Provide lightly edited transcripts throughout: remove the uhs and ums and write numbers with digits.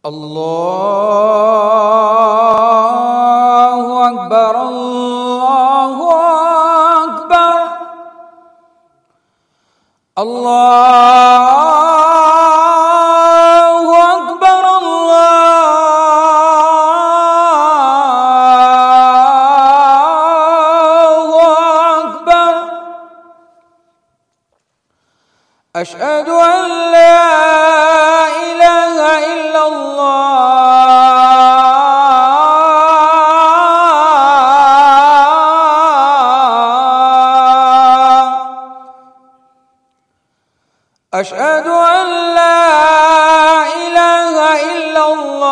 الله أكبر الله أكبر الله أكبر الله أكبر أشهد أن لا إله إلا الله أشهد أن لا إله إلا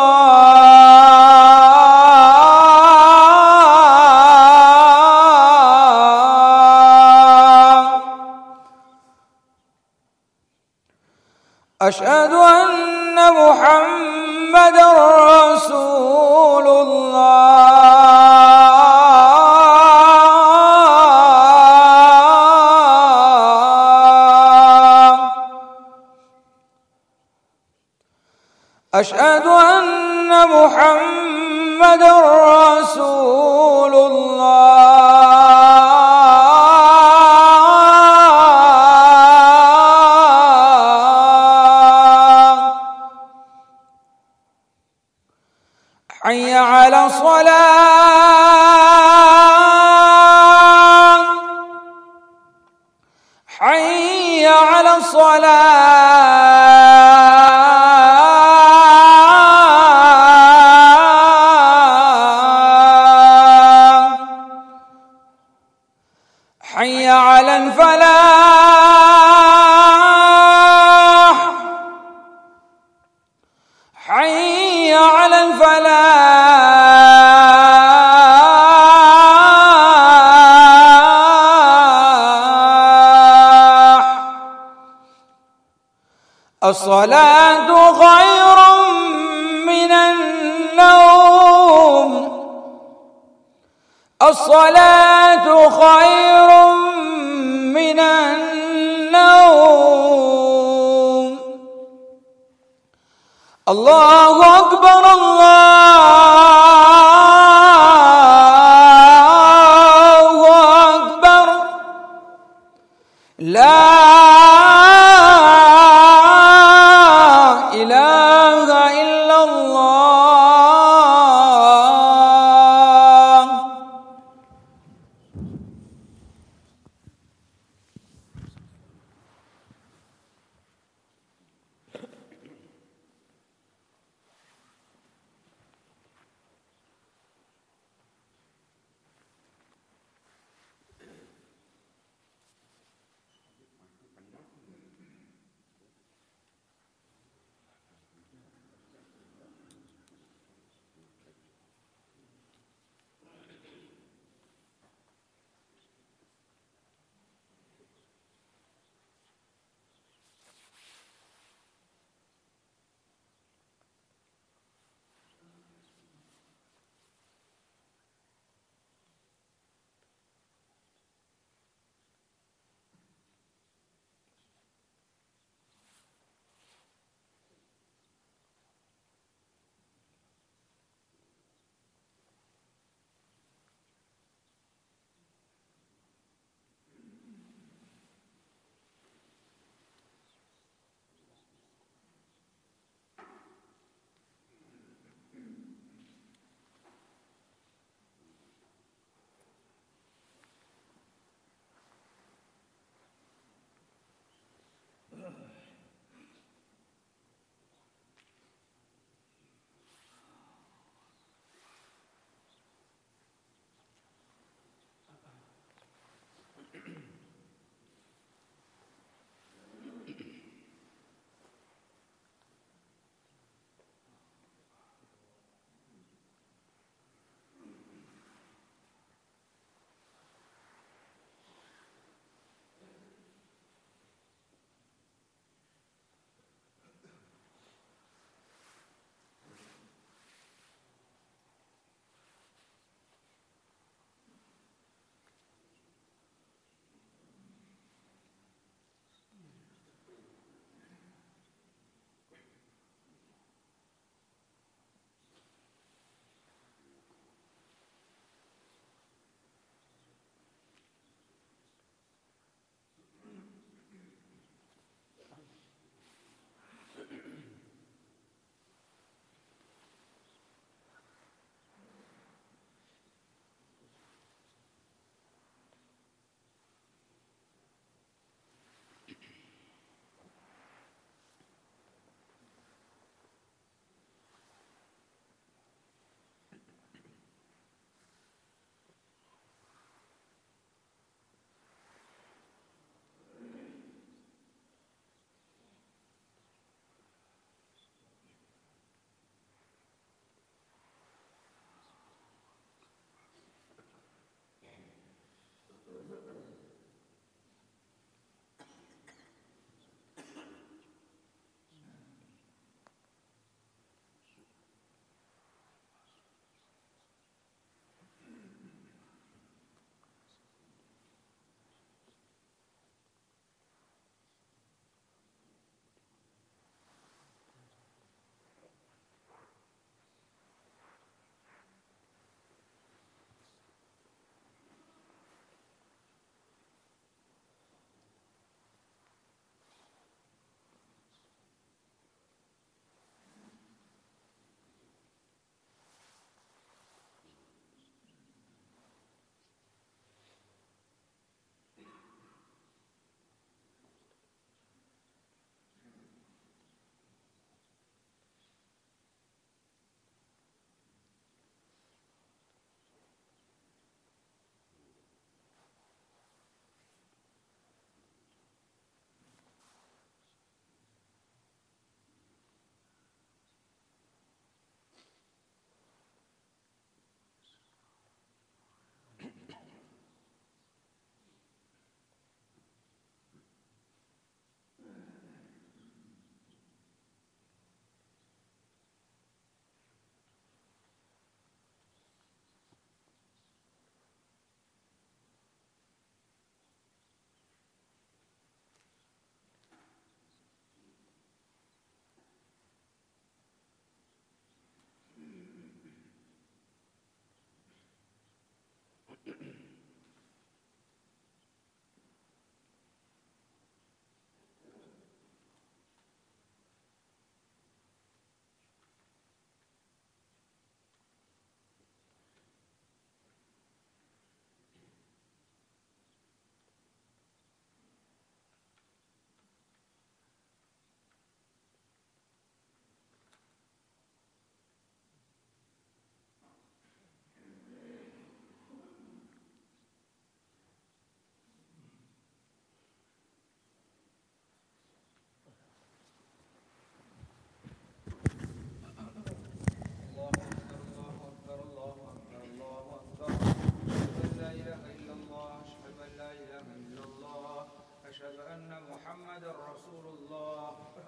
الله أشهد أن محمدًا رسول الله أشهد أن محمدًا رسول الله حي على الصلاة حي على الصلاة حي على الفلاح حي على الفلاح الصلاة خير من النوم الصلاة خير من النوم الله أكبر الله أكبر لا إله إلا الله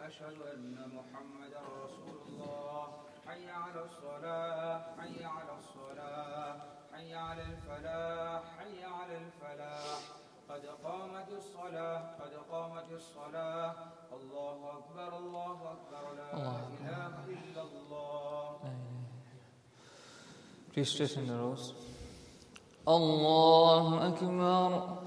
أشهد أن محمدا رسول الله. حي على الصلاة حي على الصلاة حي على الفلاح حي على الفلاح. قد قامت الصلاة قد قامت الصلاة. الله أكبر الله أكبر لا إله إلا الله. Please straighten the rows. Allahu Akbar.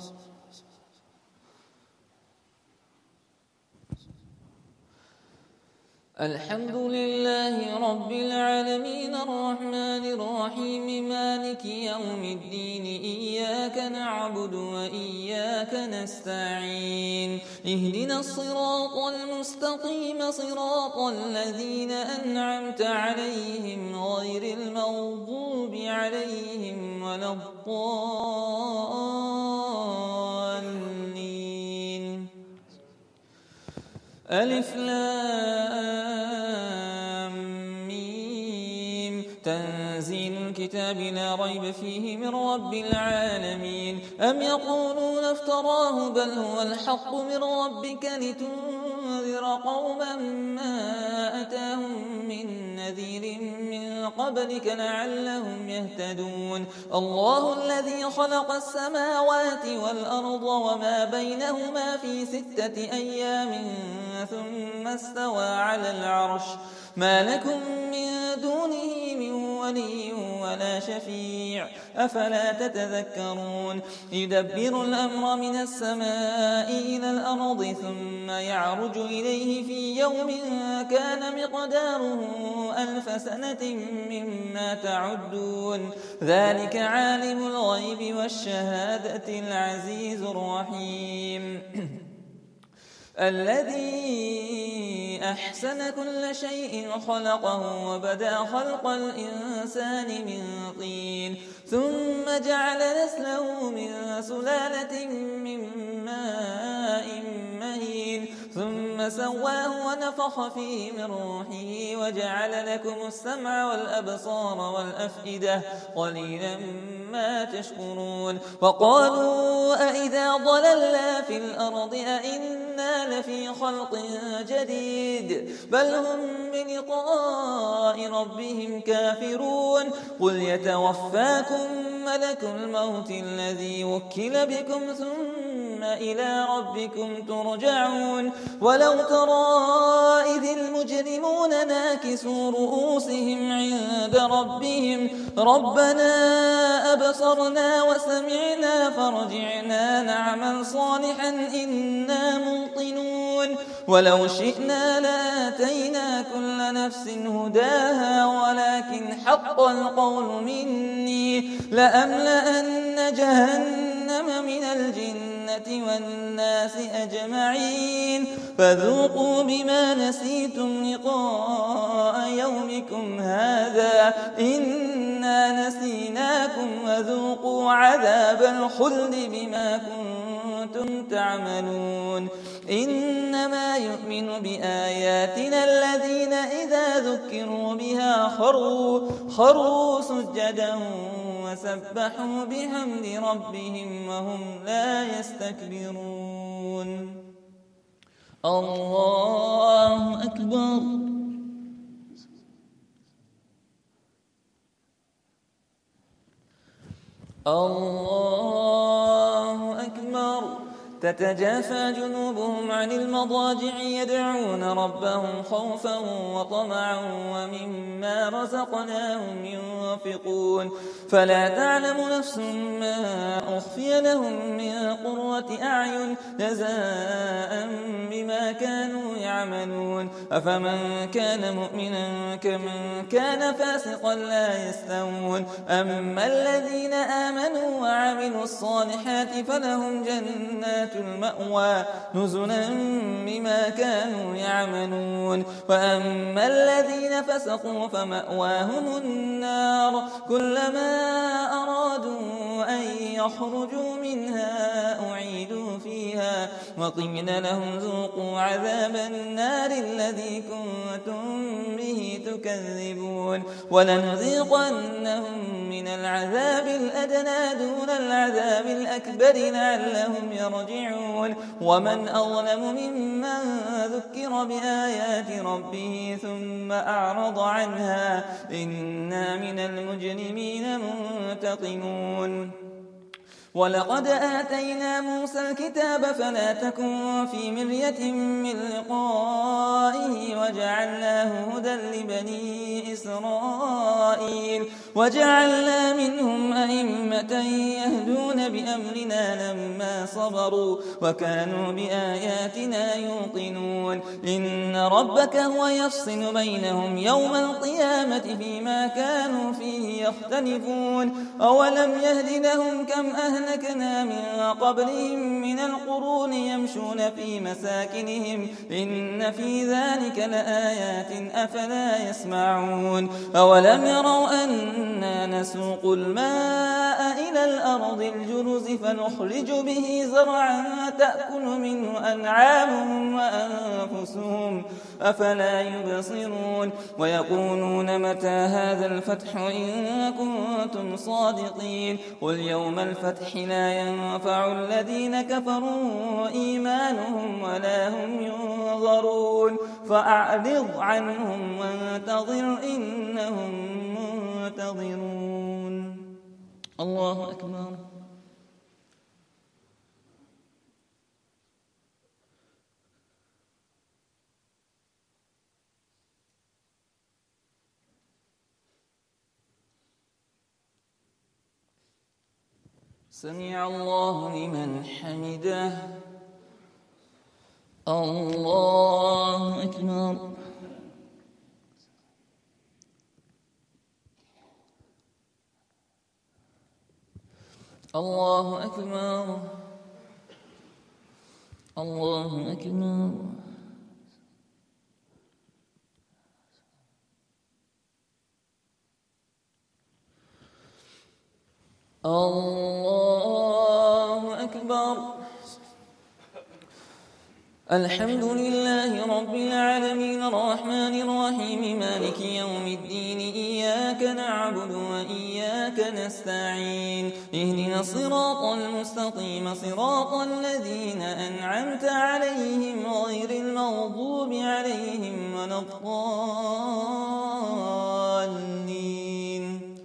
الحمد لله رب العالمين الرحمن الرحيم مالك يوم الدين إياك نعبد وإياك نستعين اهدنا الصراط المستقيم صراط الذين أنعمت عليهم غير المغضوب عليهم ولا الضالين. ألف لام ميم تنزيل الكتاب لا ريب فيه من رب العالمين. أم يقولون افتراه بل هو الحق من ربك لتنذر قوما ما أتاهم من نذير من قبلك لعلهم يهتدون. الله الذي خلق السماوات والأرض وما بينهما في 6 أيام ثم استوى على العرش ما لكم من دونه من ولي ولا شفيع أفلا تتذكرون. يدبر الأمر من السماء إلى الأرض ثم يعرج إليه في يوم كان مقداره 1000 سنة مما تعدون. ذلك عالم الغيب والشهادة العزيز الرحيم الذي أحسن كل شيء خلقه وبدأ خلق الإنسان من طين ثم جعل نسله من سلالة من ماء مهين ثم سواه ونفخ فيه من روحه وجعل لكم السمع والأبصار والأفئدة قليلا ما تشكرون. وقالوا أئذا ضللنا في الأرض أئنا لفي خلق جديد بل هم بلقاء ربهم كافرون. قل يتوفاكم ملك الموت الذي وكل بكم ثم إلى ربكم ترجعون. ولو ترى إذ المجرمون ناكسوا رؤوسهم عند ربهم ربنا أبصرنا وسمعنا فارجعنا نعمل صالحا إنا موقنون. ولو شئنا لآتينا كل نفس هداها ولكن حق القول مني لأملأن جهنم من الجنة والناس أجمعين. فذوقوا بما نسيتم لقاء يومكم هذا إنا نسيناكم وذوقوا عذاب الخلد بما كنتم تعملون. إنما يؤمن بآياتنا الذين إذا ذكروا بها خروا سجدا وسبحوا بحمد ربهم وهم لا يستكبرون. الله أكبر. الله أكبر. تتجافى جنوبهم عن المضاجع يدعون ربهم خوفا وطمعا ومما رزقناهم ينفقون. فلا تعلم نفس ما أخفي لهم من قرة أعين جزاء بما كانوا يعملون. أفمن كان مؤمنا كمن كان فاسقا لا يستوون. أما الذين آمنوا وعملوا الصالحات فلهم جنات المأوى نزلا بما كانوا يعملون. وأما الذين فسقوا فمأواهم النار كلما أرادوا أن يخرجوا منها أعيدوا فيها وقيل لهم ذوقوا عذاب النار الذي كنتم به تكذبون ولنذيقنهم من العذاب الأدنى دون العذاب الأكبر لعلهم يرجعون ومن أظلم ممن ذكر بآيات ربه ثم أعرض عنها إنا من المجرمين منتقمون ولقد آتينا موسى الكتاب فلا تكن في مرية من لقائه وجعلناه هدى لبني إسرائيل وجعلنا منهم أئمة يهدون بأمرنا لما صبروا وكانوا بآياتنا يوقنون إن ربك هو يفصل بينهم يوم القيامة فيما كانوا فيه يختلفون أولم يهد لهم كم أهلكنا من قبلهم من القرون يمشون في مساكنهم إن في ذلك لآيات أفلا يسمعون أولم يروا أنا نسوق الماء إلى الأرض الجرز فنخرج به زرعا تأكل منه أنعامهم وأنفسهم أفلا يبصرون ويقولون متى هذا الفتح إن كنتم صادقين قل يوم الفتح لا ينفع الذين كفروا إيمانهم ولا هم ينظرون فأعرض عنهم وانتظر إنهم منتظرون الله أكبر سمع الله لمن حمده الله أكبر الله أكبر الله أكبر الله أكبر الحمد لله رب العالمين الرحمن الرحيم مالك يوم الدين إياك نعبد وإياك نستعين اهدنا الصراط المستقيم صراط الذين أنعمت عليهم غير المغضوب عليهم ولا الضالين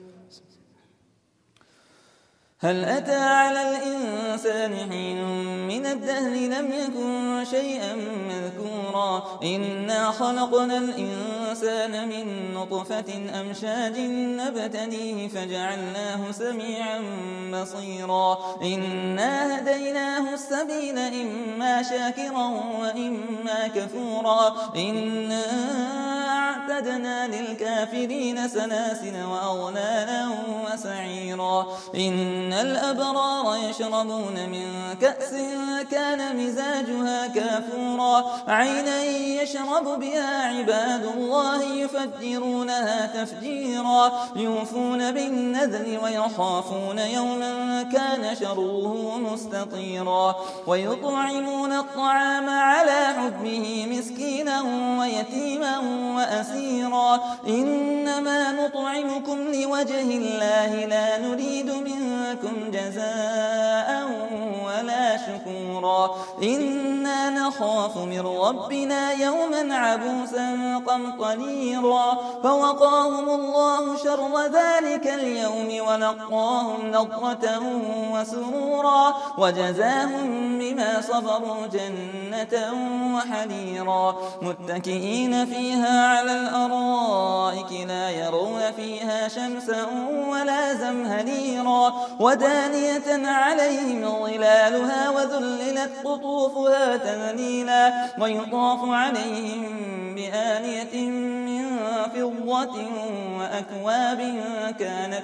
هل أتى على الإنسان حين من الدهر لم يكن شيئا مذكورا إنا خلقنا الإنسان من نطفة أمشاج نبتليه فجعلناه سميعا بصيرا إنا هديناه السبيل إما شاكرا وإما كفورا إنا أعتدنا للكافرين سلاسل وأغلالا وسعيرا إن الأبرار يشربون من كأس كان مزاجها كافورا عينا يشرب بها عباد الله يفجرونها تفجيرا يوفون بالنذر ويخافون يوما كان شره مستطيرا ويطعمون الطعام على حبه مسكينا ويتيما وأسيرا إنما نطعمكم لوجه الله لا نريد منكم جزاء ولا شكورا إنا نخاف من ربنا يوما عبوسا قمطريرا فوقاهم الله شر ذلك اليوم ولقاهم نضرة وسرورا وجزاهم بما صبروا جنة وحريرا متكئين فيها على الأرائك لا يرون فيها شمسا ولا زمهريرا ودانية عليهم ظلالها وذللت قطوفها تذليلا ويطاف عليهم بآنية من فضة وأكواب كانت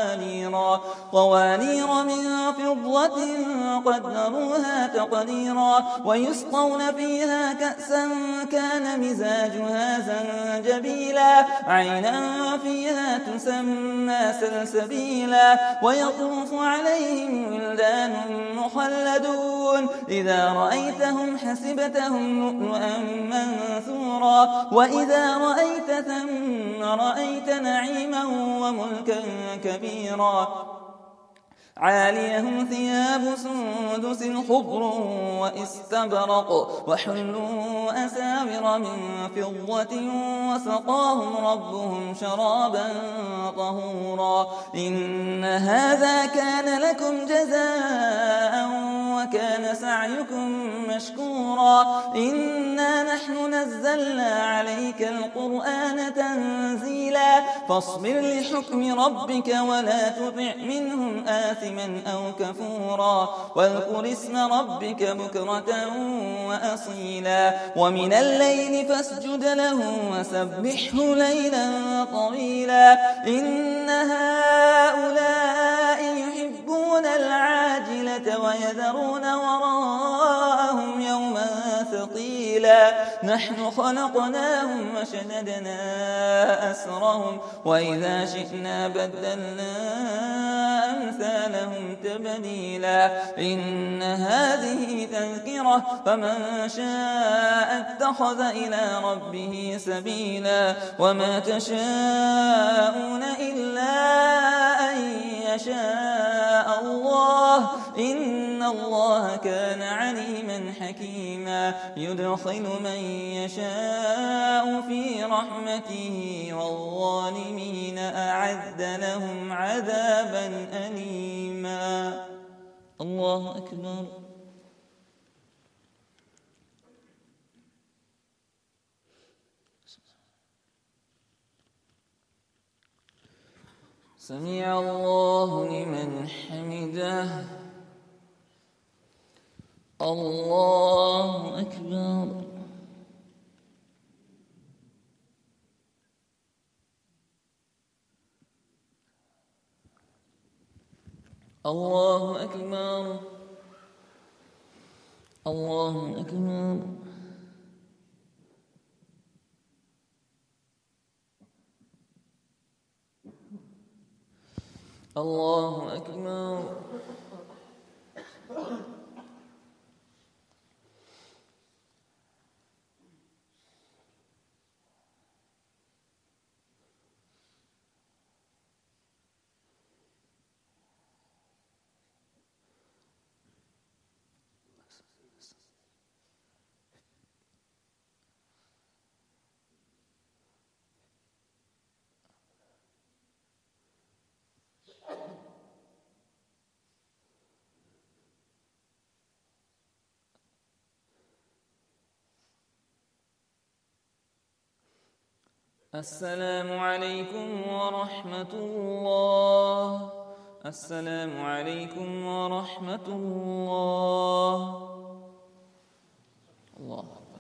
قوانير من فضة قدروها تقديرا ويسقون فيها كأسا كان مزاجها زنجبيلا عينا فيها تسمى سلسبيلا ويطوف عليهم ولدان مخلدون إذا رأيتهم حسبتهم لؤلؤا منثورا وإذا رأيت ثم رأيت نعيما وملكا كبيرا عاليهم ثياب سندس خضر واستبرق وحلوا أساور من فضة وسقاهم ربهم شرابا طهورا إن هذا كان لكم جزاء وكان سعيكم مشكورا إنا نحن نزلنا عليك القرآن تنزيلا فاصبر لحكم ربك ولا تطع منهم آثما أو كفورا واذكر اسم ربك بكرة وأصيلا ومن الليل فاسجد له وسبحه ليلا طويلا إن هؤلاء يحبون العاجلة ويذرون وراءهم يوما ثقيلا نحن خلقناهم وشددنا أسرهم وإذا شئنا بدلنا أمثالهم تبديلا إن هذه تذكرة فمن شاء اتخذ إلى ربه سبيلا وما تشاءون إلا أن يشاء الله إن الله كان عليما حكيما يدخل من يشاء في رحمته والظالمين أعد لهم عذابا أليما الله أكبر سمع الله لمن حمده الله أكبر الله أكبر الله أكبر الله أكبر السلام عليكم ورحمة الله السلام عليكم ورحمة الله الله أكبر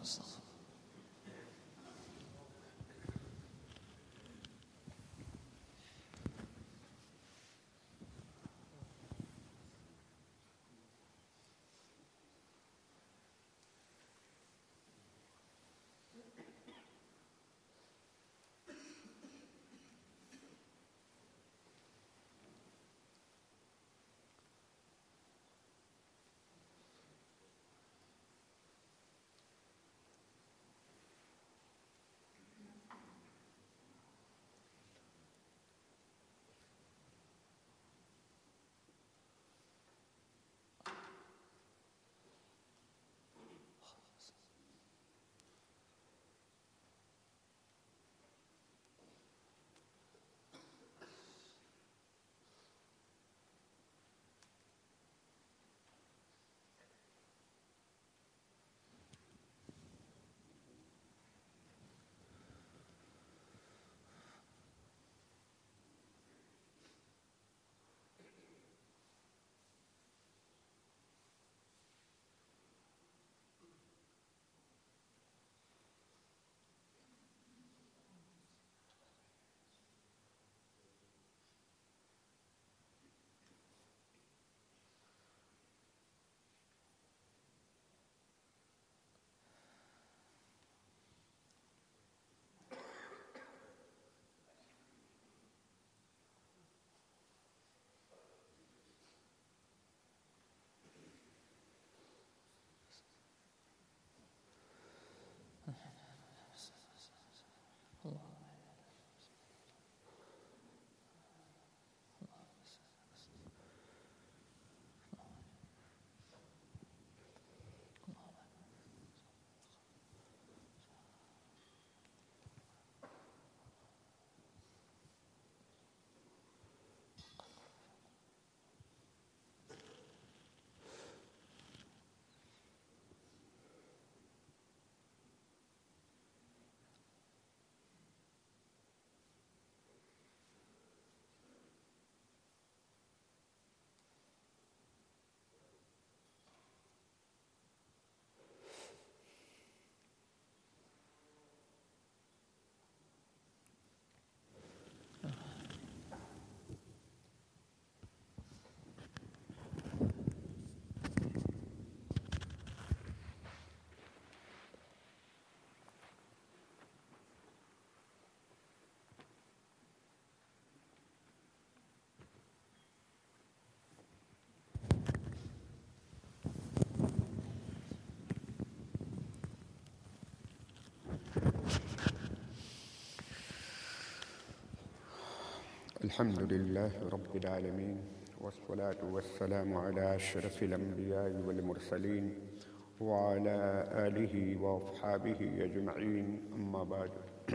الحمد لله رب العالمين والصلاة والسلام على أشرف الأنبياء والمرسلين وعلى آله وأصحابه أجمعين أما بعد.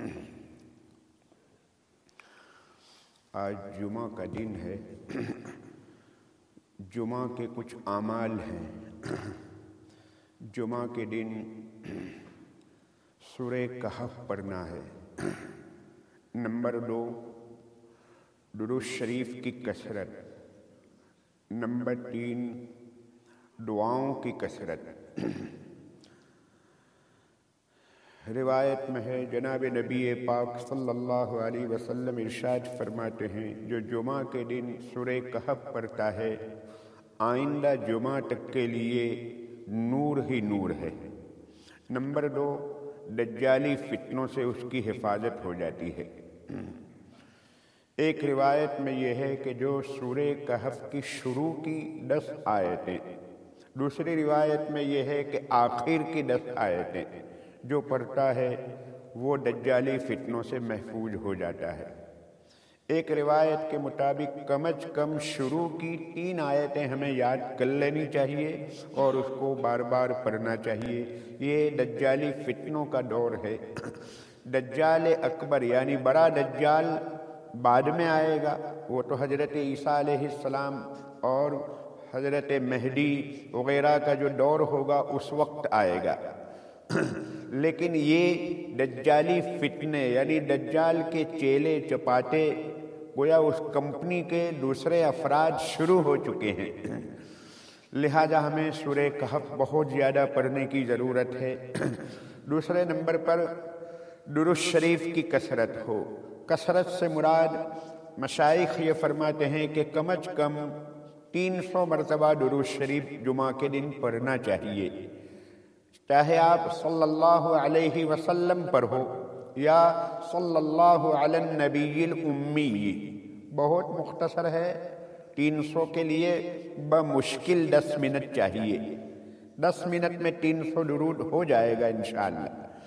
آج جمعہ کا دن ہے. جمعہ کے کچھ اعمال ہیں. جمعہ کے دن سورہ کہف پڑھنا ہے. نمبر 2 درود شریف کی کثرت. نمبر 3 دعاؤں کی کثرت. روایت میں ہے جناب نبی پاک صلی اللہ علیہ وسلم ارشاد فرماتے ہیں جو جمعہ کے دن سورہ کہف پڑھتا ہے آئندہ جمعہ تک کے لیے نور ہی نور ہے. نمبر 2 دجالی فتنوں سے اس کی حفاظت ہو جاتی ہے. ایک روایت میں یہ ہے کہ جو سورہ کہف کی شروع کی 10 آیتیں، دوسری روایت میں یہ ہے کہ آخر کی 10 آیتیں جو پڑھتا ہے وہ دجالی فتنوں سے محفوظ ہو جاتا ہے. ایک روایت کے مطابق کم از کم شروع کی 3 آیتیں ہمیں یاد کر لینی چاہیے اور اس کو بار بار پڑھنا چاہیے. یہ دجالی فتنوں کا دور ہے. دجال اکبر یعنی بڑا دجال بعد میں آئے گا. وہ تو حضرت عیسیٰ علیہ السلام اور حضرت مہدی وغیرہ کا جو دور ہوگا اس وقت آئے گا. لیکن یہ دجالی فتنے یعنی دجال کے چیلے چپاٹے گویا اس کمپنی کے دوسرے افراد شروع ہو چکے ہیں. لہذا ہمیں سورہ کہف بہت زیادہ پڑھنے کی ضرورت ہے. دوسرے نمبر پر درود شریف کی کثرت ہو. کثرت سے مراد مشائخ یہ فرماتے ہیں کہ کم از کم 300 مرتبہ درود شریف جمعہ کے دن پڑھنا چاہیے. چاہے آپ صلی اللہ علیہ وسلم پر ہو یا صلی اللہ علی النبی الامی. بہت مختصر ہے. 300 کے لیے بمشکل 10 منٹ چاہیے. 10 منٹ میں 300 درود ہو جائے گا انشاءاللہ.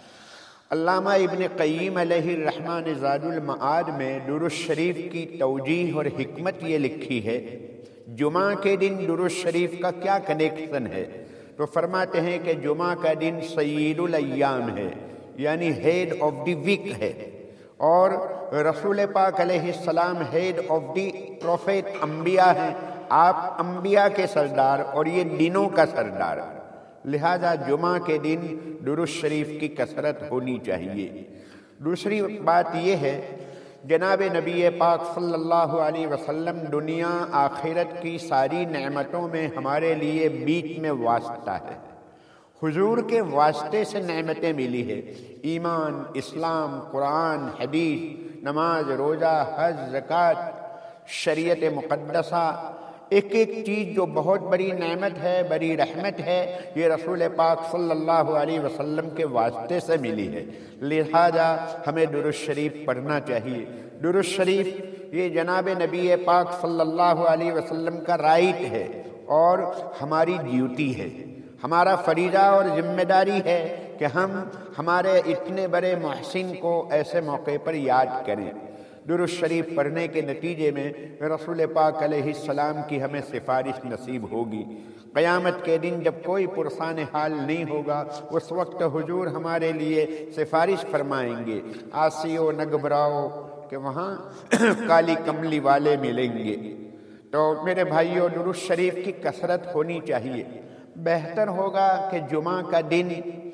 علامہ ابن قیم علیہ الرحمہ نے زاد المعاد میں درود شریف کی توجیہ اور حکمت یہ لکھی ہے جمعہ کے دن درود شریف کا کیا کنیکشن ہے. تو فرماتے ہیں کہ جمعہ کا دن سید الایام ہے یعنی ہیڈ آف دی ویک ہے اور رسول پاک علیہ السلام ہیڈ آف دی پروفیٹ انبیاء ہیں. آپ انبیاء کے سردار اور یہ دنوں کا سردار. لہذا جمعہ کے دن درود شریف کی کثرت ہونی چاہیے. دوسری بات یہ ہے جناب نبی پاک صلی اللہ علیہ وسلم دنیا آخرت کی ساری نعمتوں میں ہمارے لیے بیچ میں واسطہ ہے. حضور کے واسطے سے نعمتیں ملی ہے. ایمان، اسلام، قرآن، حدیث، نماز، روزہ، حج، زکوٰۃ، شریعت مقدسہ، ایک ایک چیز جو بہت بڑی نعمت ہے، بڑی رحمت ہے، یہ رسول پاک صلی اللہ علیہ وسلم کے واسطے سے ملی ہے. لہذا ہمیں درود شریف پڑھنا چاہیے. درود شریف یہ جناب نبی پاک صلی اللہ علیہ وسلم کا رائٹ ہے اور ہماری ڈیوٹی ہے. ہمارا فریضہ اور ذمہ داری ہے کہ ہم ہمارے اتنے بڑے محسن کو ایسے موقع پر یاد کریں. درود شریف پڑھنے کے نتیجے میں رسول پاک علیہ السلام کی ہمیں سفارش نصیب ہوگی. قیامت کے دن جب کوئی پرسان حال نہیں ہوگا اس وقت حضور ہمارے لیے سفارش فرمائیں گے. آسیو نہ گھبراؤ کہ وہاں کالی کملی والے ملیں گے. تو میرے بھائیوں درود شریف کی کثرت ہونی چاہیے. بہتر ہوگا کہ جمعہ کا دن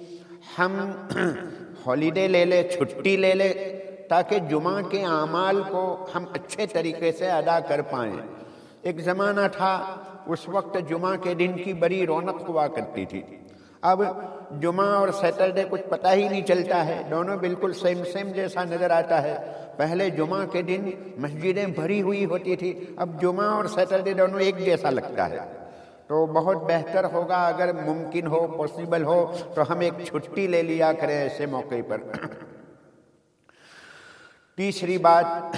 ہم ہالیڈے لے لیں، چھٹی لے لیں تاکہ جمعہ کے اعمال کو ہم اچھے طریقے سے ادا کر پائیں. ایک زمانہ تھا اس وقت جمعہ کے دن کی بڑی رونق ہوا کرتی تھی. اب جمعہ اور سیٹرڈے کچھ پتہ ہی نہیں چلتا ہے. دونوں بالکل سیم جیسا نظر آتا ہے. پہلے جمعہ کے دن مسجدیں بھری ہوئی ہوتی تھی. اب جمعہ اور سیٹرڈے دونوں ایک جیسا لگتا ہے. تو بہت بہتر ہوگا اگر ممکن ہو، پاسبل ہو تو ہم ایک چھٹی لے لیا کریں ایسے موقع پر. تیسری بات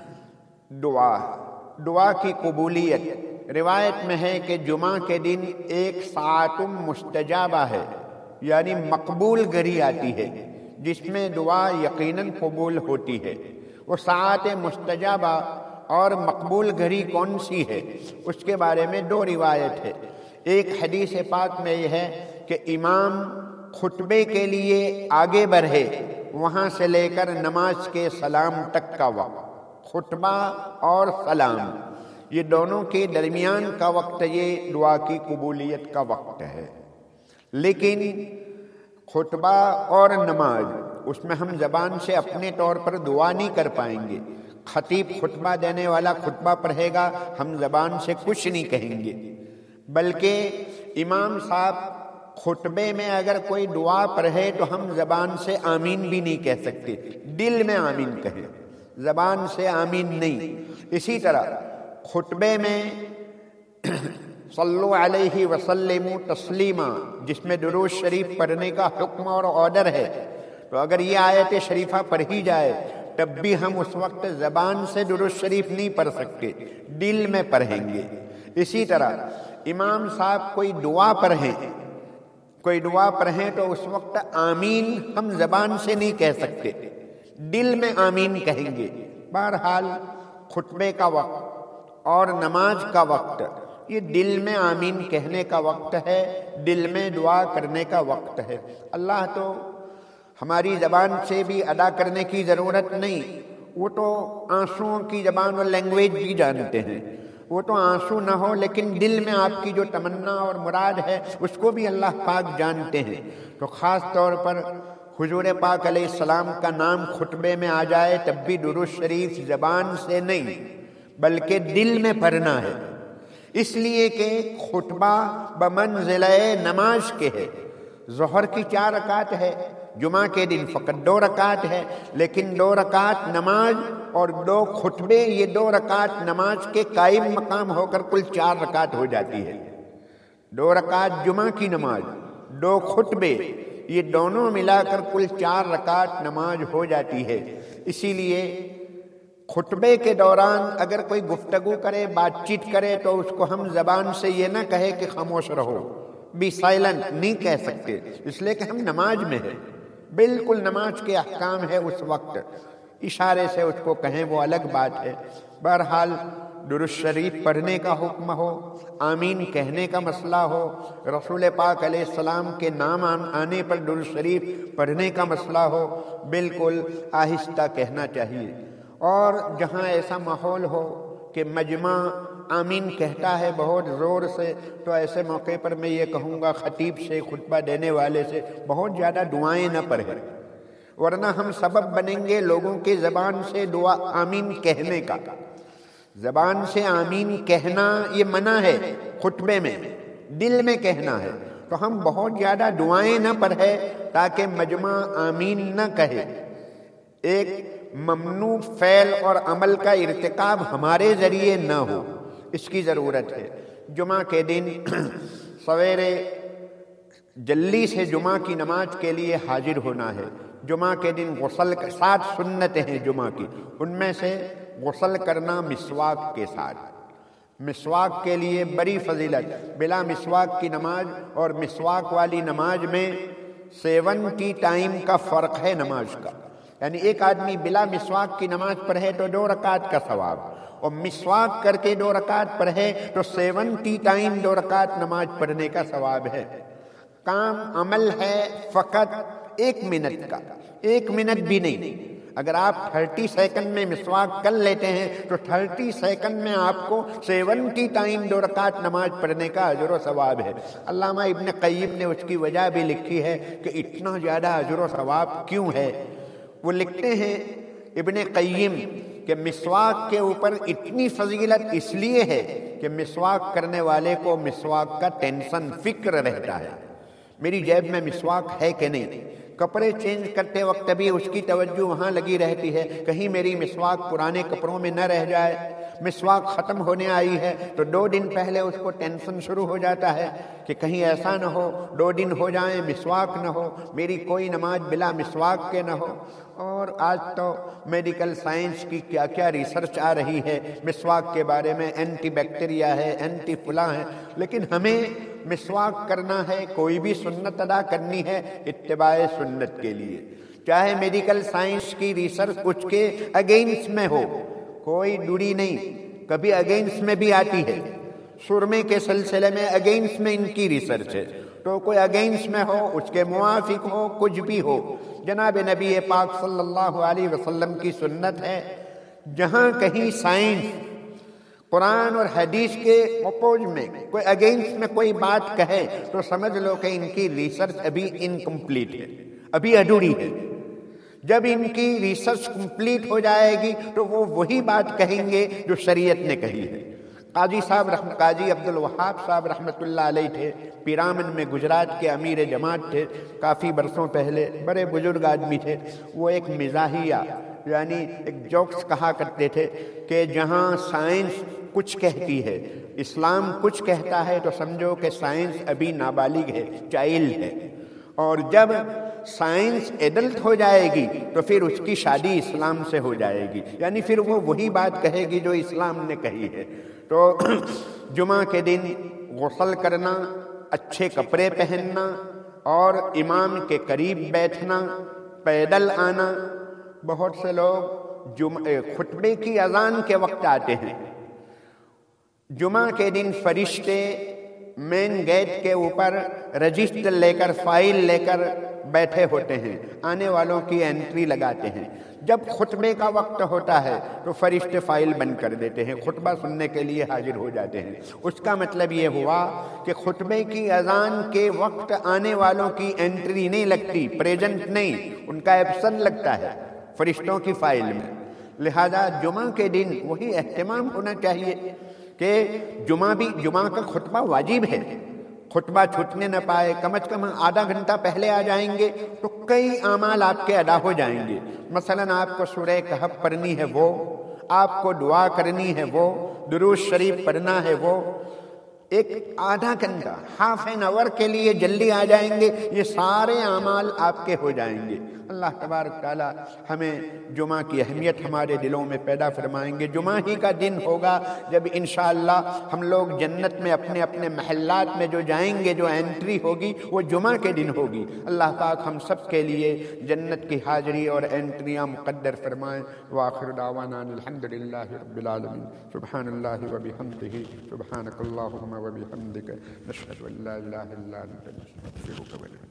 دعا کی قبولیت. روایت میں ہے کہ جمعہ کے دن 1 ساعت مستجابہ ہے یعنی مقبول گھڑی آتی ہے جس میں دعا یقیناً قبول ہوتی ہے. وہ ساعت مستجابہ اور مقبول گھڑی کون سی ہے، اس کے بارے میں دو روایت ہے۔ ایک حدیث پاک میں یہ ہے کہ امام خطبے کے لیے آگے بڑھے وہاں سے لے کر نماز کے سلام تک کا وقت، خطبہ اور سلام یہ دونوں کے درمیان کا وقت یہ دعا کی قبولیت کا وقت ہے۔ لیکن خطبہ اور نماز اس میں ہم زبان سے اپنے طور پر دعا نہیں کر پائیں گے۔ خطیب خطبہ دینے والا خطبہ پڑھے گا، ہم زبان سے کچھ نہیں کہیں گے، بلکہ امام صاحب خطبے میں اگر کوئی دعا پڑھے تو ہم زبان سے آمین بھی نہیں کہہ سکتے، دل میں آمین کہیں، زبان سے آمین نہیں۔ اسی طرح خطبے میں صلو علیہ وسلم تسلیما جس میں درود شریف پڑھنے کا حکم اور آرڈر ہے، تو اگر یہ آیت شریفہ پڑھی جائے تب بھی ہم اس وقت زبان سے درود شریف نہیں پڑھ سکتے، دل میں پڑھیں گے۔ اسی طرح امام صاحب کوئی دعا پڑھیں تو اس وقت آمین ہم زبان سے نہیں کہہ سکتے، دل میں آمین کہیں گے۔ بہرحال خطبے کا وقت اور نماز کا وقت یہ دل میں آمین کہنے کا وقت ہے، دل میں دعا کرنے کا وقت ہے۔ اللہ تو ہماری زبان سے بھی ادا کرنے کی ضرورت نہیں، وہ تو آنسوؤں کی زبان اور لینگویج بھی جانتے ہیں، وہ تو آنسو نہ ہو لیکن دل میں آپ کی جو تمنا اور مراد ہے اس کو بھی اللہ پاک جانتے ہیں۔ تو خاص طور پر حضور پاک علیہ السلام کا نام خطبے میں آ جائے تب بھی درود شریف زبان سے نہیں بلکہ دل میں پڑھنا ہے، اس لیے کہ خطبہ بمنزلہ نماز کے ہے۔ ظہر کی 4 رکعت ہے، جمعہ کے دن فقط 2 رکعت ہے، لیکن 2 رکعت نماز اور 2 خطبے، یہ 2 رکعت نماز کے قائم مقام ہو کر کل 4 رکعت ہو جاتی ہے۔ 2 رکعت جمعہ کی نماز، 2 خطبے، یہ دونوں ملا کر کل 4 رکعت نماز ہو جاتی ہے۔ اسی لیے خطبے کے دوران اگر کوئی گفتگو کرے، بات چیت کرے تو اس کو ہم زبان سے یہ نہ کہے کہ خاموش رہو، بی سائلنٹ، نہیں کہہ سکتے، اس لیے کہ ہم نماز میں ہیں، بالکل نماز کے احکام ہے اس وقت، اشارے سے اس کو کہیں وہ الگ بات ہے۔ بہرحال درود شریف پڑھنے کا حکم ہو، آمین کہنے کا مسئلہ ہو، رسول پاک علیہ السلام کے نام آنے پر درود شریف پڑھنے کا مسئلہ ہو، بالکل آہستہ کہنا چاہیے۔ اور جہاں ایسا ماحول ہو کہ مجمع آمین کہتا ہے بہت زور سے، تو ایسے موقع پر میں یہ کہوں گا خطیب سے، خطبہ دینے والے سے بہت زیادہ دعائیں نہ پڑھیں، ورنہ ہم سبب بنیں گے لوگوں کے زبان سے دعا آمین کہنے کا۔ زبان سے آمین کہنا یہ منع ہے خطبے میں، دل میں کہنا ہے، تو ہم بہت زیادہ دعائیں نہ پڑھیں تاکہ مجمع آمین نہ کہے۔ ایک ممنوع فعل اور عمل کا ارتکاب ہمارے ذریعے نہ ہو، اس کی ضرورت ہے۔ جمعہ کے دن سویرے جلدی سے جمعہ کی نماز کے لیے حاضر ہونا ہے۔ جمعہ کے دن غسل 7 سنتیں ہیں جمعہ کی، ان میں سے غسل کرنا مسواک کے ساتھ، مسواک کے لیے بڑی فضیلت۔ بلا مسواک کی نماز اور مسواک والی نماز میں 70 ٹائم کا فرق ہے نماز کا، یعنی ایک آدمی بلا مسواک کی نماز پڑھے تو 2 رکعت کا ثواب، اور مسواک کر کے 2 رکعت پڑھے تو 70 ٹائم 2 رکعت نماز پڑھنے کا ثواب ہے۔ کام عمل ہے فقط 1 منٹ کا، 1 منٹ بھی نہیں۔ اگر آپ 30 سیکنڈ میں مسواک کر لیتے ہیں تو 30 سیکنڈ میں آپ کو 70 ٹائم 2 رکعت نماز پڑھنے کا اجر و ثواب ہے۔ علامہ ابن قیم نے اس کی وجہ بھی لکھی ہے کہ اتنا زیادہ اجر و ثواب کیوں ہے۔ وہ لکھتے ہیں ابن قیم کہ مسواک کے اوپر اتنی فضیلت اس لیے ہے کہ مسواک کرنے والے کو مسواک کا ٹینشن، فکر رہتا ہے، میری جیب میں مسواک ہے کہ نہیں۔ کپڑے چینج کرتے وقت بھی اس کی توجہ وہاں لگی رہتی ہے، کہیں میری مسواک پرانے کپڑوں میں نہ رہ جائے۔ مسواک ختم ہونے آئی ہے تو 2 دن پہلے اس کو ٹینشن شروع ہو جاتا ہے کہ کہیں ایسا نہ ہو 2 دن ہو جائیں مسواک نہ ہو، میری کوئی نماز بلا مسواک کے نہ ہو۔ اور آج تو میڈیکل سائنس کی کیا کیا ریسرچ آ رہی ہے مسواک کے بارے میں، اینٹی بیکٹیریا ہے، اینٹی فلاں ہے، لیکن ہمیں مسواک کرنا ہے، کوئی بھی سنت ادا کرنی ہے اتباع سنت کے لیے، چاہے میڈیکل سائنس کی ریسرچ اس کے اگینسٹ میں ہو، کوئی ڈوری نہیں، کبھی اگینسٹ میں بھی آتی ہے، سرمے کے سلسلے میں اگینسٹ میں ان کی ریسرچ ہے، تو کوئی اگینسٹ میں ہو، اس کے موافق ہو، کچھ بھی ہو، جناب نبی پاک صلی اللہ علیہ وسلم کی سنت ہے، جہاں کہیں سائنس قرآن اور حدیث کے اپوز میں کوئی اگینسٹ میں کوئی بات کہے تو سمجھ لو کہ ان کی ریسرچ ابھی انکمپلیٹ ہے، ابھی ادھوری ہے۔ جب ان کی ریسرچ کمپلیٹ ہو جائے گی تو وہ وہی بات کہیں گے جو شریعت نے کہی ہے۔ قاضی عبدالوہاب صاحب رحمۃ اللہ علیہ تھے، پیرامن میں گجرات کے امیر جماعت تھے، کافی برسوں پہلے، بڑے بزرگ آدمی تھے۔ وہ ایک مزاحیہ یعنی ایک جوکس کہا کرتے تھے کہ جہاں سائنس کچھ کہتی ہے، اسلام کچھ کہتا ہے، تو سمجھو کہ سائنس ابھی نابالغ ہے، چائلڈ ہے، اور جب سائنس ایڈلٹ ہو جائے گی تو پھر اس کی شادی اسلام سے ہو جائے گی، یعنی پھر وہ وہی بات کہے گی جو اسلام نے کہی ہے۔ تو جمعہ کے دن غسل کرنا، اچھے کپڑے پہننا اور امام کے قریب بیٹھنا، پیدل آنا۔ بہت سے لوگ خطبے کی اذان کے وقت آتے ہیں، جمعہ کے دن فرشتے مین گیٹ کے اوپر رجسٹر لے کر، فائل لے کر بیٹھے ہوتے ہیں، آنے والوں کی انٹری لگاتے ہیں۔ جب خطبے کا وقت ہوتا ہے تو فرشتے فائل بند کر دیتے ہیں، خطبہ سننے کے لیے حاضر ہو جاتے ہیں۔ اس کا مطلب یہ ہوا کہ خطبے کی اذان کے وقت آنے والوں کی انٹری نہیں لگتی، پریزنٹ نہیں، ان کا ایبسنٹ لگتا ہے فرشتوں کی فائل میں۔ لہذا جمعہ کے دن وہی اہتمام ہونا چاہیے کہ جمعہ کا خطبہ واجب ہے، خطبہ چھوٹنے نہ پائے، کم از کم آدھا گھنٹہ پہلے آ جائیں گے تو کئی اعمال آپ کے ادا ہو جائیں گے۔ مثلا آپ کو سورہ کہف پڑھنی ہے وہ، آپ کو دعا کرنی ہے وہ، درود شریف پڑھنا ہے وہ، ایک آدھا گھنٹہ، ہاف این آور کے لیے جلدی آ جائیں گے، یہ سارے اعمال آپ کے ہو جائیں گے۔ اللہ تبارک تعالی ہمیں جمعہ کی اہمیت ہمارے دلوں میں پیدا فرمائیں گے۔ جمعہ ہی کا دن ہوگا جب انشاءاللہ ہم لوگ جنت میں اپنے اپنے محلات میں جو جائیں گے، جو انٹری ہوگی وہ جمعہ کے دن ہوگی۔ اللہ پاک ہم سب کے لیے جنت کی حاضری اور انٹریاں مقدر فرمائیں۔ وآخر دعوانا الحمدللہ رب العالمین۔ سبحان اللہ وبحمدہ، سبحانک اللہم وبحمدک، نشہد ان لا الہ الا انت، نستغفرک ونتوب الیک۔